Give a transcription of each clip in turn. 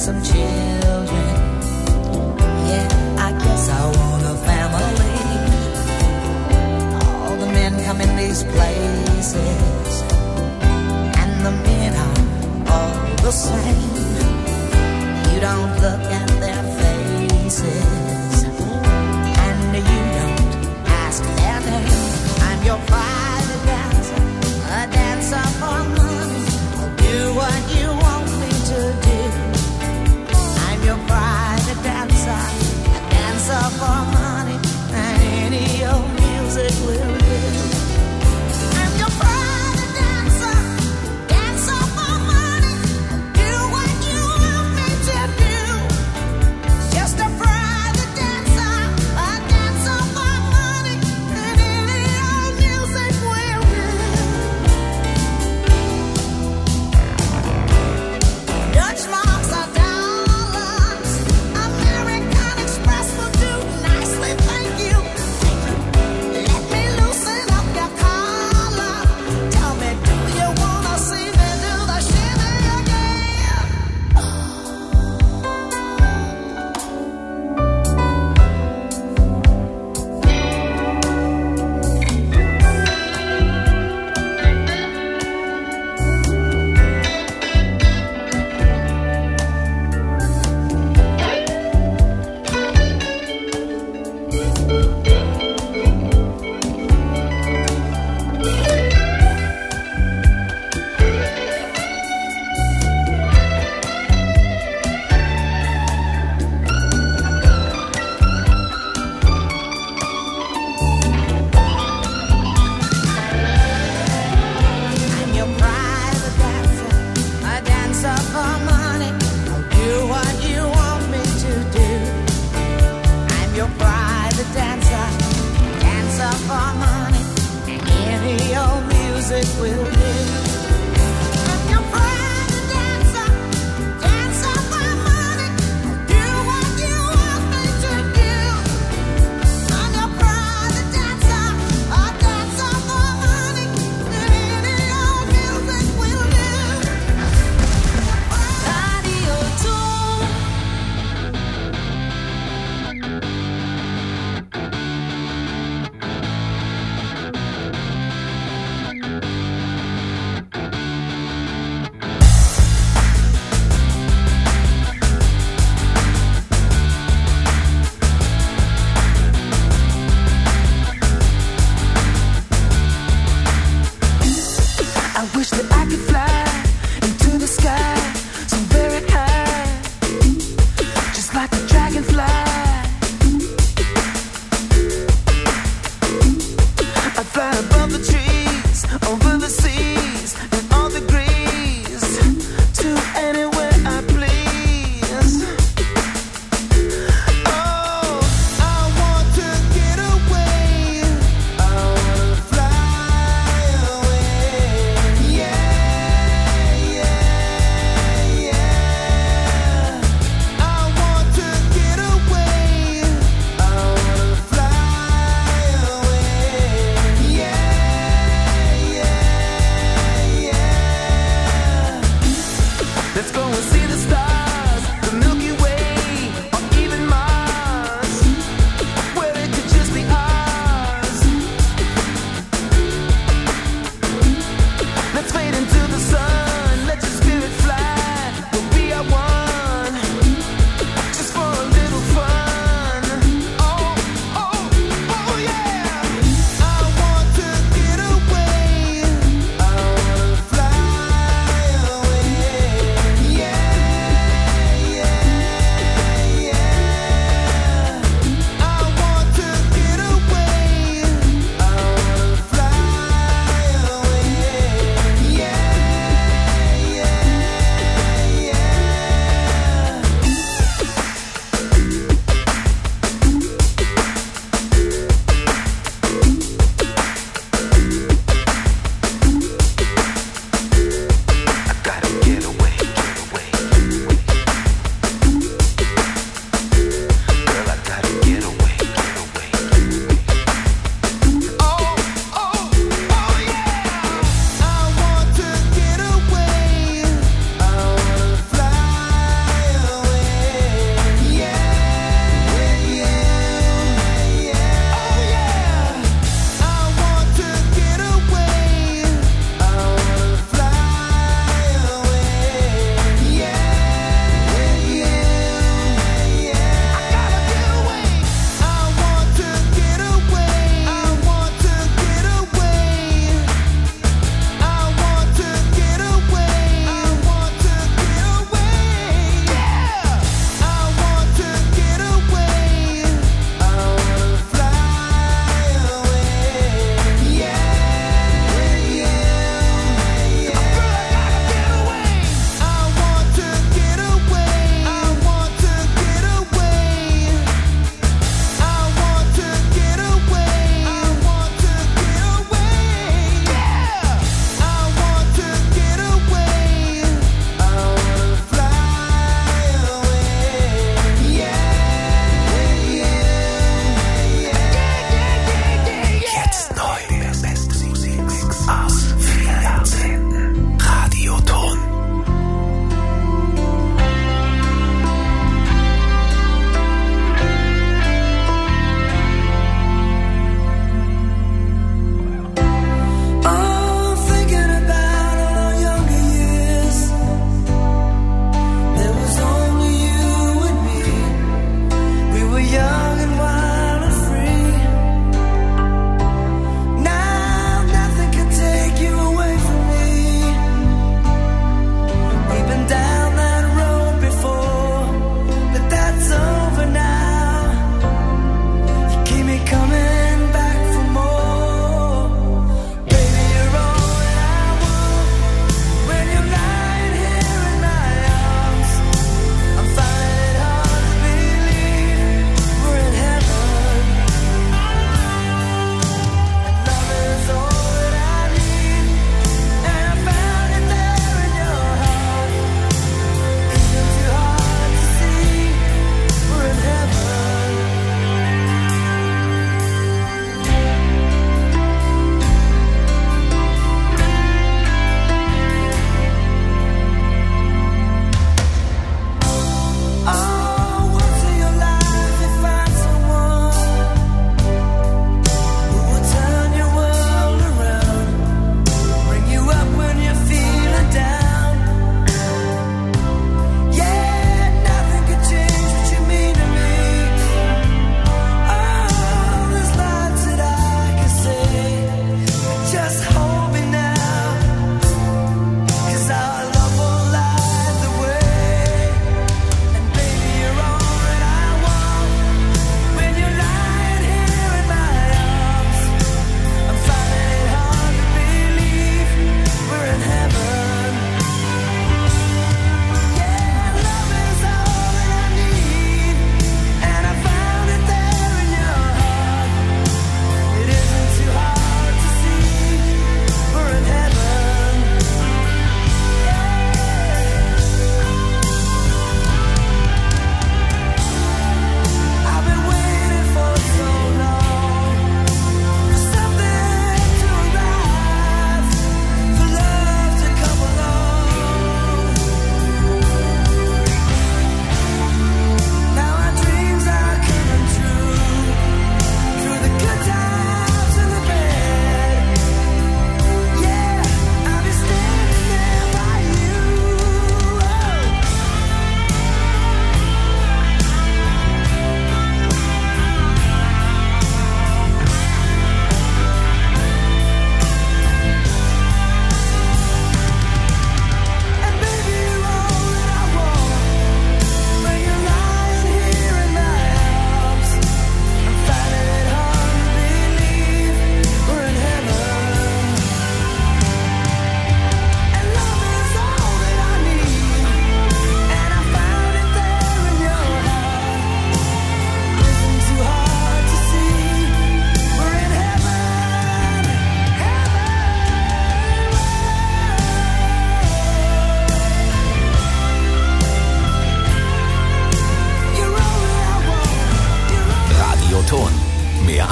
some children. Yeah, I guess I want a family. All the men come in these places, and the men are all the same. You don't look at their faces, and you don't ask their name. I'm your private dancer, a dancer for money. I'll do what you want me to do. I'm your private dancer, a dancer for money, and any old music will do. I'm your private dancer, dancer for money. Do what you want me to do. Just a private dancer, a dancer for money, and any old music will do. Dutch marks are dollars, American Express will do nicely, thank you. Let me loosen up your collar. Tell me, do you wanna see me do the shimmy again? I'm your private dancer, a dancer for money. I'll do what you want me to do. I'm your private dancer, dancer for money, and any old music will do. I'm your private dancer, dancer for money. I'll do what you want me to do. I'm your private dancer, a dancer for money, and any old music will do. Radio 2.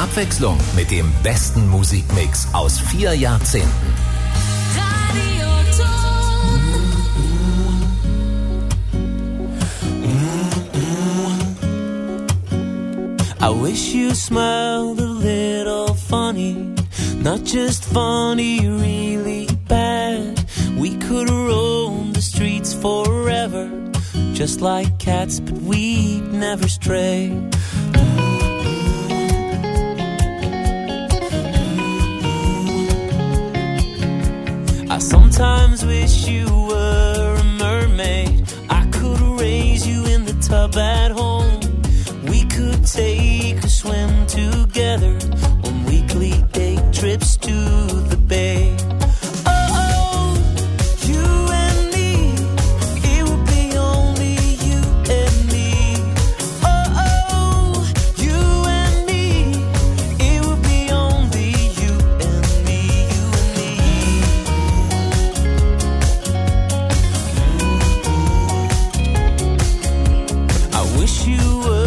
Abwechslung mit dem besten Musikmix aus 4 Jahrzehnten. I wish you smiled a little funny, not just funny, really bad. We could roam the streets forever, just like cats, but we'd never stray. I sometimes wish you were a mermaid. I could raise you in the tub at home. We could take a swim together on weekly day trips to the bay. Oh, you and me, it would be only you and me. Oh, you and me, it would be only you and me, you and me. I wish you were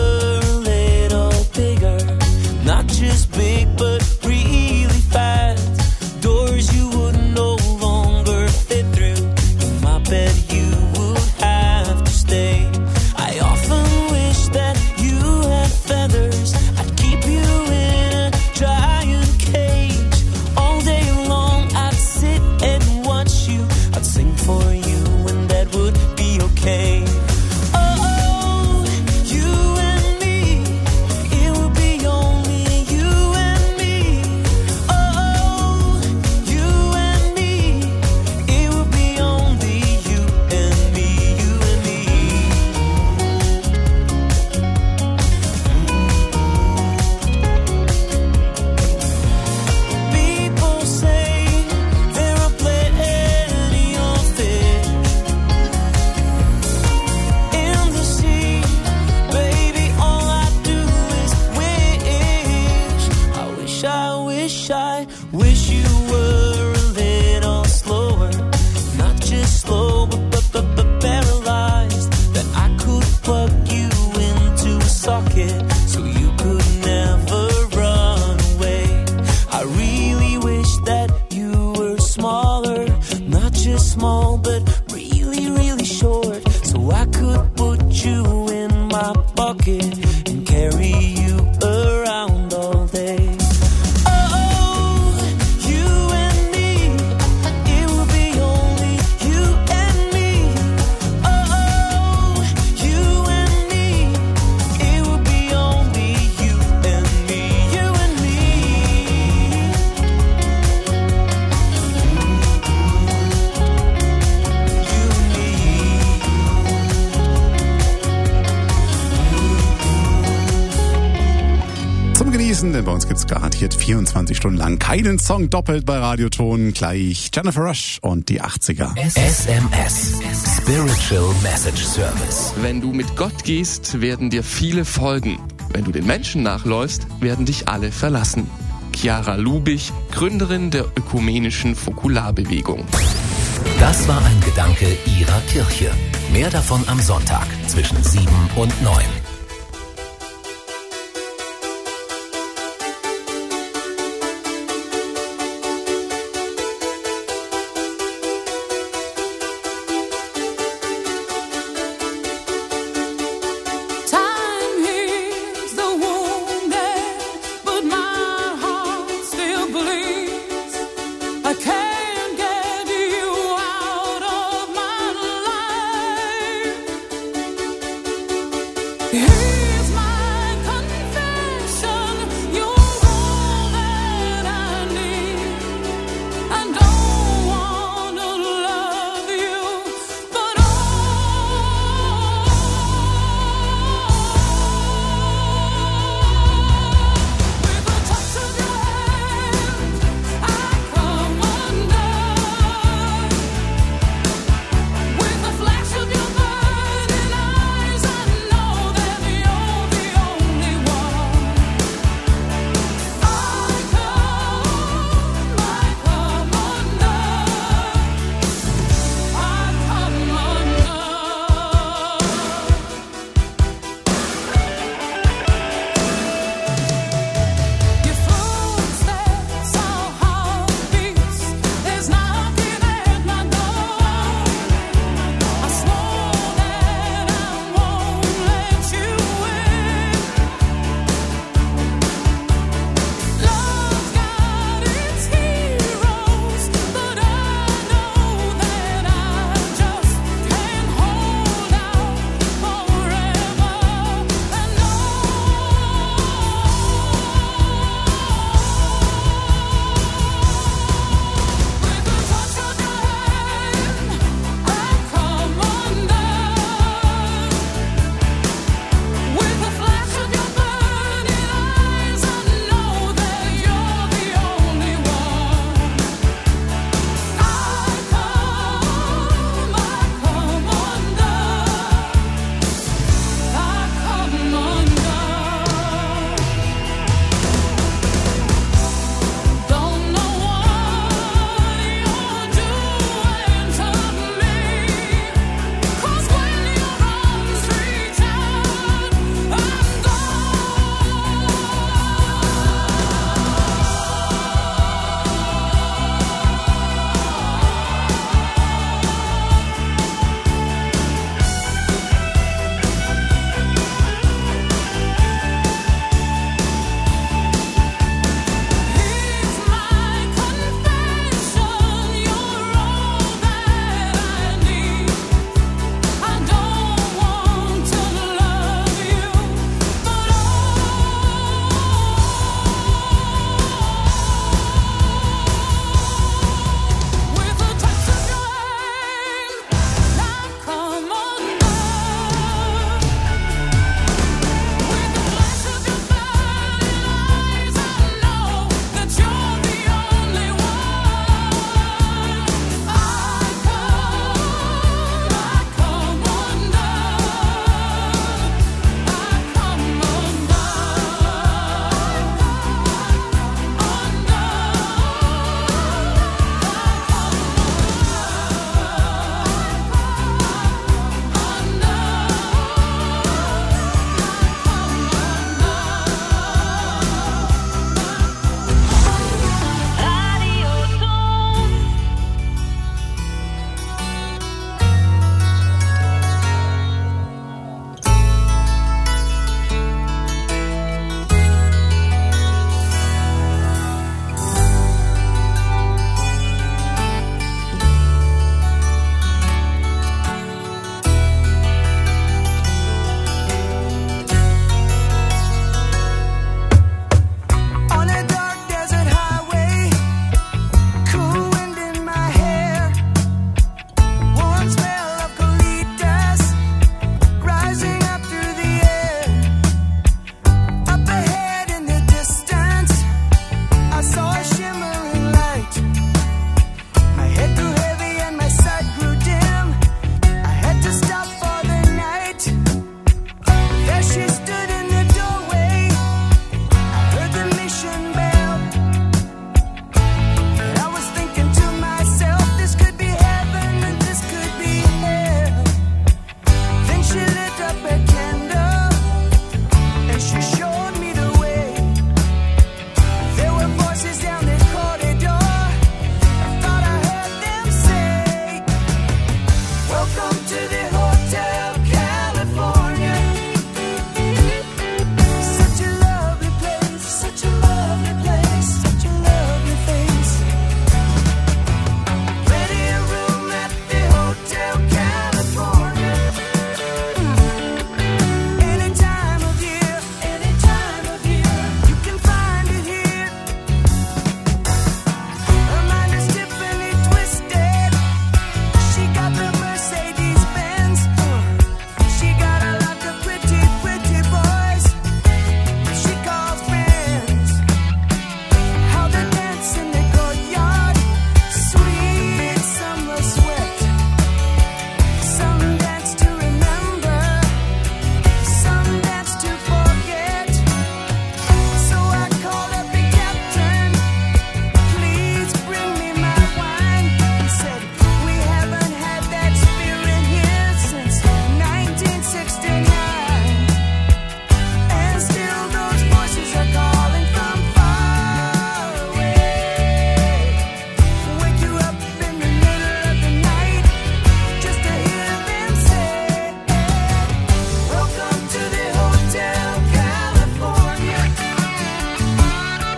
not just big, but really fast. Doors you would no longer fit through. In my bed you would have to stay. I often wish that you had feathers. I'd keep you in a giant cage. All day long I'd sit and watch you. I'd sing for you and that would be okay. Denn bei uns gibt's garantiert 24 Stunden lang keinen Song doppelt bei Radioton. Gleich Jennifer Rush und die 80er. SMS, Spiritual Message Service. Wenn du mit Gott gehst, werden dir viele folgen. Wenn du den Menschen nachläufst, werden dich alle verlassen. Chiara Lubich, Gründerin der ökumenischen Fokularbewegung. Das war ein Gedanke ihrer Kirche. Mehr davon am Sonntag zwischen 7 und 9. Hey!